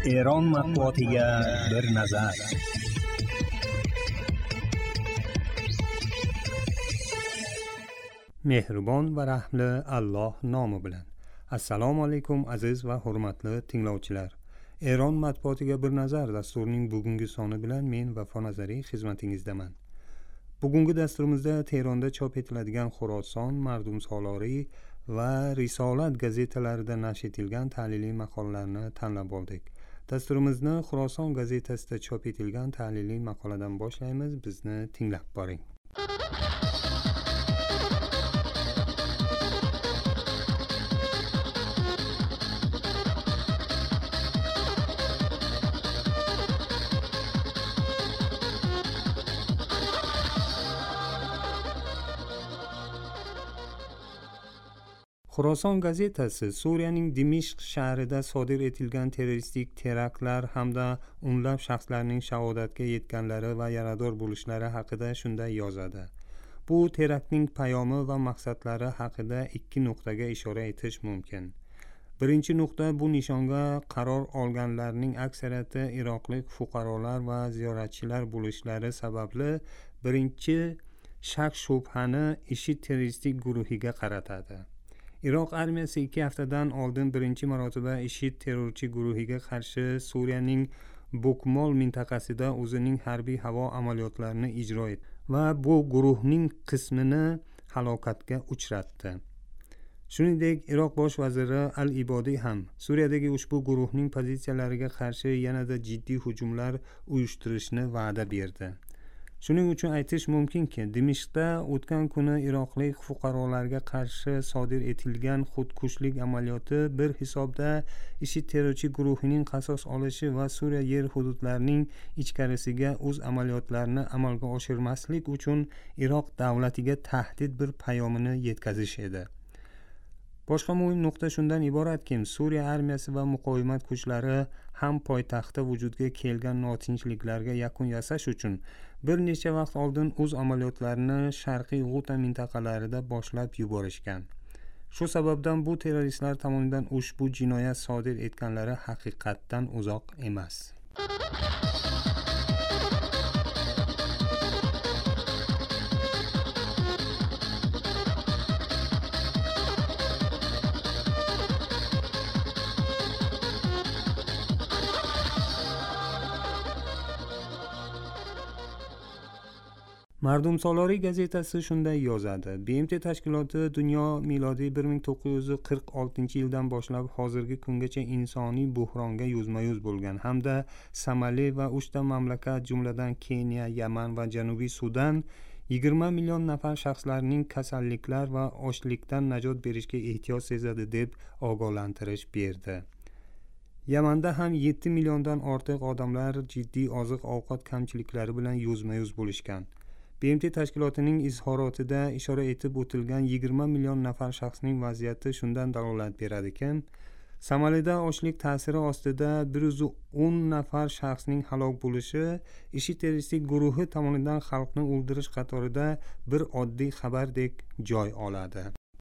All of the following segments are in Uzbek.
ایران matbuotiga bir nazar. Mehribon va rahmli Alloh nomi bilan. Assalomu alaykum aziz va hurmatli tinglovchilar. Eron matbuotiga bir nazar dasturining bugungi soni bilan men Vafo Nazariy xizmatingizdaman. Bugungi dasturimizda Tehronda chop etiladigan Xorason, Mardum Soloriy va Risolat gazetalarida nashr etilgan tahliliy maqolalarni tanlab oldik. Dasturimizni Xorason gazetasida chop etilgan tahliliy maqoladan boshlaymiz. Bizni tinglab boring. Xorason gazetasi Suriyaning Dimishq shahrida sodir etilgan terroristik teraktlar hamda o'nlab shaxslarning shahodatga yetganlari va yarador bo'lishlari haqida shunday yozadi. Bu teraktning payomi va maqsadlari haqida ikki nuqtaga ishora etish mumkin. Birinchi nuqta, bu nishonga qaror olganlarning aksariyati iroqlik fuqarolar va ziyoratchilar bo'lishlari sababli birinchi shak shubhani IShID terroristik guruhiga qaratadi. Iroq armiyasi 2 haftadan oldin birinchi marotaba IShID terrorchi guruhiga qarshi Suriyaning Bukmol mintaqasida o'zining harbiy havo amaliyotlarini ijro etdi va bu guruhning qismini halokatga uchratdi. Shuningdek, Iroq bosh vaziri Al-Ibodiy ham Suriyadagi ushbu guruhning pozitsiyalariga qarshi yanada jiddiy hujumlar uyushtirishni va'da berdi. Shuning uchun aytish mumkinki, Dimishqda o'tgan kuni iroqlik fuqarolarga qarshi sodir etilgan xudkushlik amaliyoti bir hisobda IShID terrorchi guruhining qasos olishi va Suriya yer hududlarining ichkarisiga o'z amaliyotlarini amalga oshirmaslik uchun Iroq davlatiga tahdid bir payomini yetkazish edi. Boshqa muhim nuqta shundan iboratki, Suriya armiyasi va muqovimat kuchlari ham poytaxtda vujudga kelgan notinchliklarga yakun yasash uchun bir necha vaqt oldin o'z amaliyotlarini Sharqiy G'uta mintaqalarida boshlab yuborishgan. Shu sababdan bu terroristlar tomonidan ushbu jinoyat sodir etganlari haqiqatdan uzoq emas. Mardum Soloriy gazetasi shunday yozadi. BMT tashkiloti dunyo milodiy 1946-yildan boshlab hozirgi kungacha insoniy buhronga yuzma-yuz bo'lgan hamda Somali va 3 ta mamlakat jumladan Keniya, Yaman va Janubiy Sudan 20 million nafar shaxslarning kasalliklar va ochlikdan najot berishga ehtiyoj sezadi deb ogohlantirish berdi. Yamanda ham 7 milliondan ortiq odamlar jiddiy oziq-ovqat kamchiliklari bilan yuzma-yuz bo'lishgan. BMT tashkilotining izhorotida ishora etib o'tilgan 20 million nafar shaxsning vaziyati shundan dalolat beradiki, Somalida ochlik ta'siri ostida 110 nafar shaxsning halok bo'lishi IShID terroristik guruhi tomonidan xalqni o'ldirish qatorida bir oddiy xabardek joy oladi.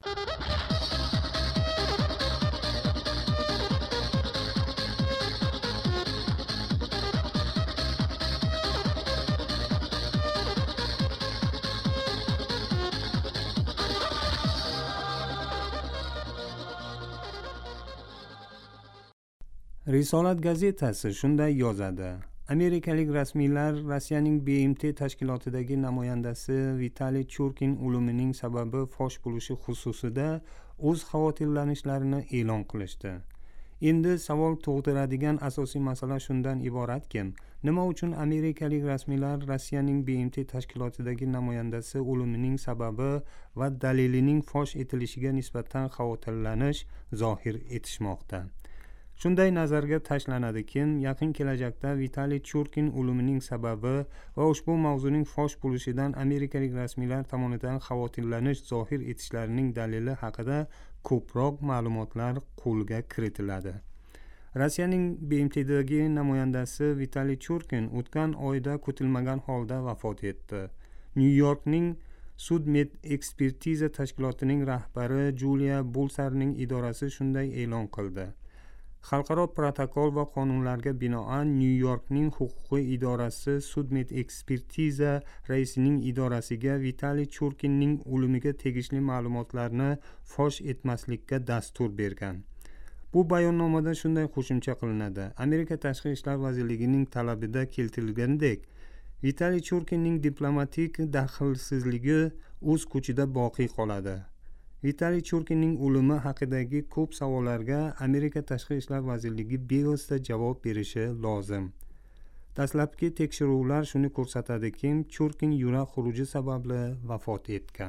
Risolat gazetasi shunday yozadi. Amerikalik rasmiylar Rossiyaning BMT tashkilotidagi namoyandasi Vitaliy Churkin o'limining sababi fosh bo'lishi xususida o'z xavotirlanishlarini e'lon qilishdi. Endi savol tug'diradigan asosiy masala shundan iboratki, nima uchun amerikalik rasmiylar Rossiyaning BMT tashkilotidagi namoyandasi o'limining sababi va dalilining fosh etilishiga nisbatan xavotirlanish zohir etishmoqda? Shunday nazarga tashlanadiki, yaqin kelajakda Vitaliy Churkin o'limining sababi va ushbu mavzuning fosh bo'lishidan amerikalik rasmiylar tomonidan xavotirlanish zohir etishlarining dalili haqida ko'proq ma'lumotlar qo'lga kiritiladi. Rossiyaning BMTdagi namoyandasi Vitaliy Churkin o'tgan oyda kutilmagan holda vafot etdi. Nyu-Yorkning Sud-Med ekspertiza tashkilotining rahbari Julia Bulsarning idorasi shunday e'lon qildi. xalqaro protokol va qonunlarga binoan Nyu-Yorkning huquqiy idorasi sud ekspertiza raisining idorasiga Vitaliy Churkinning o'limiga tegishli ma'lumotlarni fosh etmaslikka dastur bergan. Bu bayonnomada shunday qo'shimcha qilinadi. Amerika Tashqi ishlar vazirligining talabida keltirilganidek, Vitaliy Churkinning diplomatik daxlsizligi o'z kuchida baqiy qoladi. Vitaliy Churkinning o'limi haqidagi ko'p savollarga Amerika Tashqi ishlar vazirligi bevosita javob berishi lozim. Dastlabki tekshiruvlar shuni ko'rsatadiki, Churkin yurak xuruji sababli vafot etgan.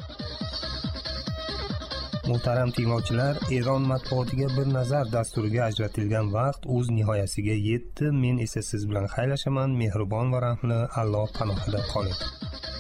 Muhtaram tinglovchilar, Eron matbuotiga bir nazar dasturiga ajratilgan vaqt o'z nihoyasiga yetdi. Men esa siz bilan xayrlashaman. Mehribon va rahmli Alloh panohida qoling.